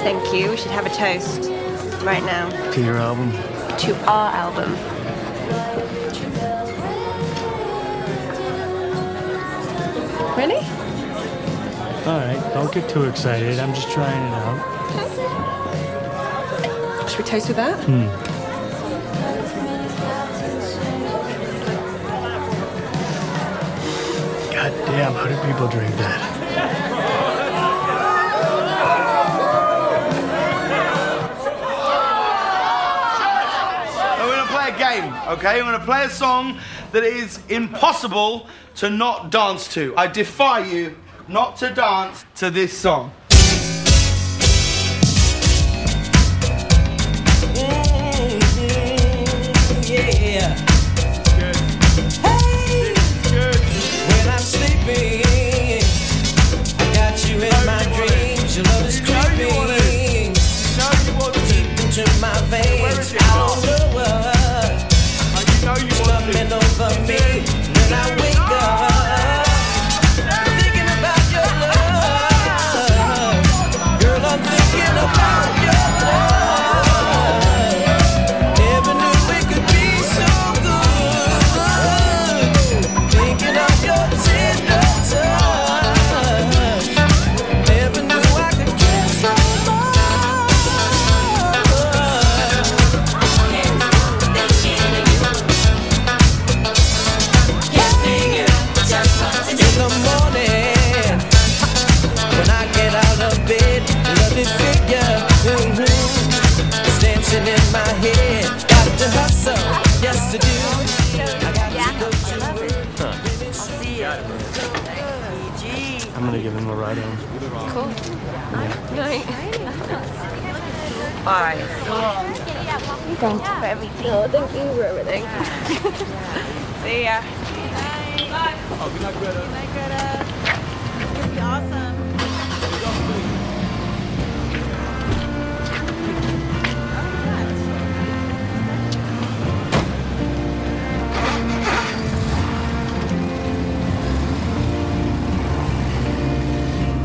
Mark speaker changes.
Speaker 1: Thank you. We should have a toast right now.
Speaker 2: To your album?
Speaker 1: To our album. Really?
Speaker 2: All right, don't get too excited. I'm just trying it out.
Speaker 1: Okay. Should we toast with that?
Speaker 2: God damn, how do people drink that?
Speaker 3: We're gonna play a game, okay? We're gonna play a song that is impossible to not dance to. I defy you not to dance to this song.
Speaker 4: Yeah.
Speaker 3: Good.
Speaker 4: Hey,
Speaker 3: Good.
Speaker 4: when I'm sleeping, I got you in my dreams. Your love is creeping deep into my veins. I don't know what's coming over me when I wake up. Thinking about your love, girl. I'm thinking about your love. Never knew it could be so good. Thinking of your tender touch. Never knew I could care so much. In the morning, when I get out of bed, lovely figure is dancing in my head. Got to hustle, yes to do. I got to go to work.
Speaker 1: I'll see you.
Speaker 2: I'm gonna give him a ride home.
Speaker 1: Cool. Night. Bye.
Speaker 5: Thank you for everything.
Speaker 1: Oh, thank you for everything. See ya.
Speaker 6: Bye. Oh, good night, Greta. Good night, Greta. You'll be awesome.